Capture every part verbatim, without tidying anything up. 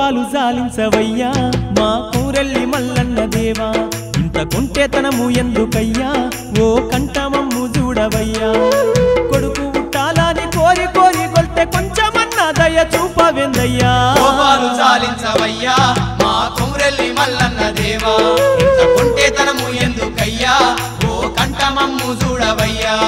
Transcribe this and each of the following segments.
కోపాలు జాలించవయ్యా మా కూరెల్లి మల్లన్న దేవా ఇంత కొంటేతనము ఎందుకయ్యా ఓ కంఠమమ్ము చూడవయ్యా కొడుకు ఉట్టాలని కోరి కోరి కొల్తే కొంచెమన్నా దయ చూపవెందయ్యా కోపాలు జాలించవయ్యా మా కూరెల్లి మల్లన్న దేవా ఇంత కొంటేతనము ఎందుకయ్యా ఓ కంఠమమ్ము చూడవయ్యా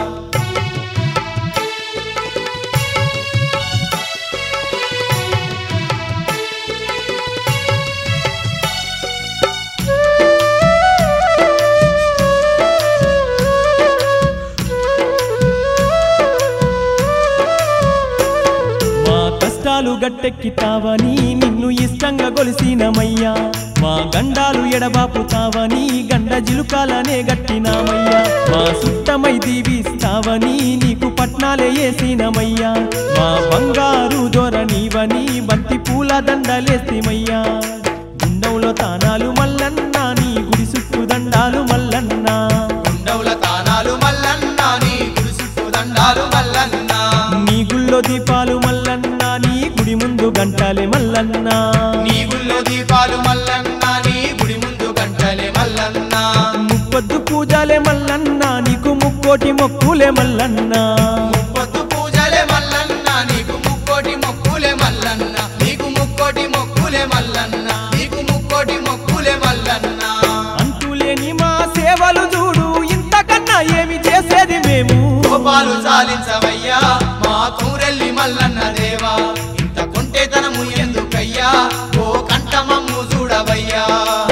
కష్టాలు గట్టెక్కితావని నిన్ను ఇష్టంగా గొలిసినమయ్యా మా గండాలు ఎడబాపుతావని గండ జిలుకాలనే గట్టినామయ్యా మా సుట్టమై దీవిస్తావని నీకు పట్నాలే వేసినమయ్యా మా బంగారు దొర నీవని బంతి పూల దండలేస్తిమయ్యా గుండంలో తానాలు మల్లన్న నీ గుడి చుట్టూ దండాలు మల్లన్న గుండంలో తానాలు మల్లన్న నీ గుడి చుట్టూ దండాలు మల్లన్న నీ గుళ్ళో దీపాలు మల్లన్న నీ గుడి ముందు గంటలే మల్లన్న నీ గుళ్ళో దీపాలు మల్లన్న నీ గుడి ముందు గంటలే మల్లన్న ముప్పొద్దు పూజలే మల్లన్న నీకు ముక్కోటి మొక్కులే మల్లన్న ముప్పొద్దు పూజలే మల్లన్న నీకు ముక్కోటి మొక్కులే మల్లన్న నీకు ముక్కోటి మొక్కులే మల్లన్న నీకు ముక్కోటి మొక్కులే మల్లన్న అంతులేని మా సేవలు చూడు ఇంతకన్నా ఏమి చేసేది మేము కోపాలు చాలించవయ్యా మా కూరెల్లి మల్లన్న దేవా ఇంత కొంటేతనము ఎందుకయ్యా ఓ కంఠమమ్ము చూడవయ్యా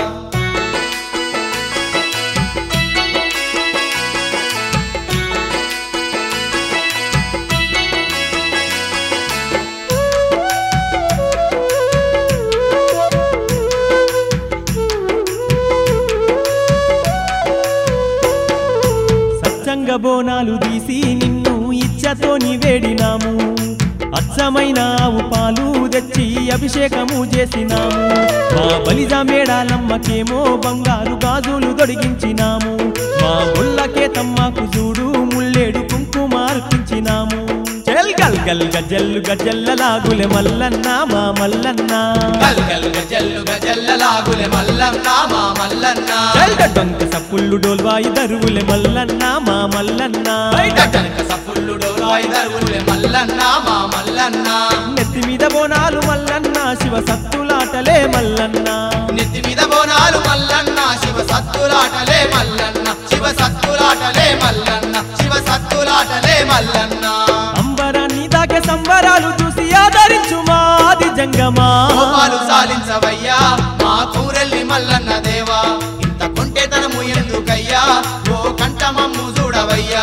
సత్సంగ బోనాలు తీసి నిన్ను ఇచ్చతోని వేడినాము అచ్చమైన ఆవు పాలు తెచ్చి అభిషేకము చేసినాము మా బలిజ మేడాలమ్మకేమో బంగారు గాజులు దొడిగించినాము మా ఒళ్ళకే తమ్మకు చూడు ముల్లేడు కుంకుమార్పించినాము చెల్ గల్ గల్ గజల్లు గజల్లలాగులే మల్లన్న మా మల్లన్న గల్ గల్ గజల్లు గజల్లలాగులే మల్లన్న మా మల్లన్న డొంక సప్పుళ్ళు డోల్వాయి దరువులే మల్లన్న మా మల్లన్న గజనక సఫుల్లు డోలాయి దరువులే మల్లన్న మా మల్లన్న నెత్తి మీద బోనాలు మల్లన్న శివ సత్తులాటలే మల్లన్న నెత్తి మీద బోనాలు మల్లన్న శివ సత్తులాటలే మల్లన్న శివ సత్తులాటలే మల్లన్న శివ సత్తులాటలే మల్లన్న అంబరాన్ని దాకే సంబరాలు చూసి ఆదరించు మాది జంగమా కోపాలు సాలించవయ్యా మా కూరెల్లి మల్లన్న దేవా ఇంత కొంటేతనము ఎందుకయ్యా ఓ కంఠమమ్ము చూడవయ్యా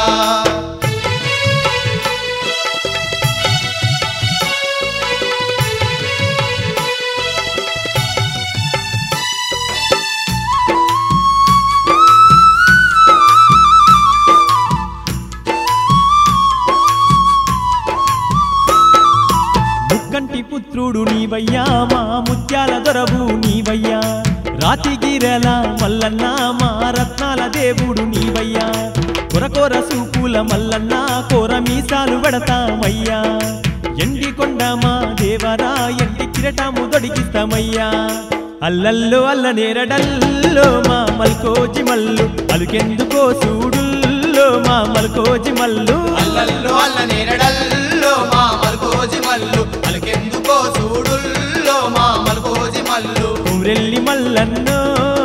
ముక్కంటి పుత్రుడు నీవయ్యా మా ముత్యాల దొరవు నీవయ్యా రాతిగిరల మల్లన్న మా రత్నాల దేవుడు నీవయ్యా కొరకొర సూపుల మల్లన్న కోర మీసాలు పెడతామయ్యా ఎండి కొండ మా దేవరా ఎండి కిరటము దొడికిస్తామయ్యా అల్లల్లో అల్ల నేరడల్లో మా మల్కోజి మల్లు అలుకెందుకో సూడుల్లో మా మల్కోజి మల్లు అల్లల్లో అల్ల నేరడల్లో మా మల్కోజి మల్లు అలకెందుకో చూడుల్లో మా మల్కోజి మల్లు ఊరెల్లి మల్లన్నో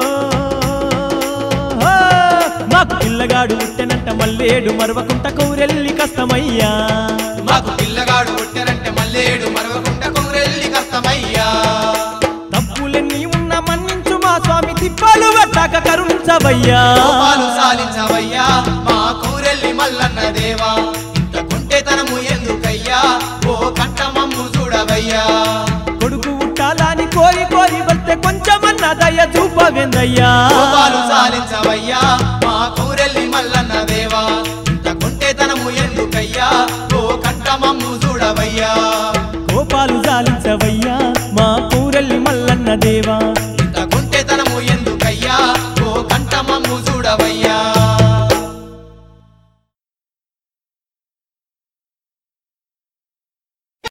మాకు పిల్లగాడు పుట్టెనంట మల్లేడు మరవకుంట కౌరెల్లి కష్టమయ్యా మాకు పిల్లగాడు పుట్టెనంటే మల్లేడు మరవకుంట కౌరెల్లి కష్టమయ్యా తప్పులన్నీ ఉన్న మన్నించు మా స్వామి తిప్పాలు పట్టాక కరుణించవయ్యా కోపాలు సాలించవయ్యా మా కూరెల్లి మల్లన్న దేవా ఇంత కొంటేతనము ఎందుకయ్యా ఓ కంఠమమ్ము చూడవయ్యా కొడుకు ఉట్టాలని కోరి కోరి వస్తే కొంచెమన్నా దయ చూపవేందయ్యా కోపాలు సాలించవయ్యా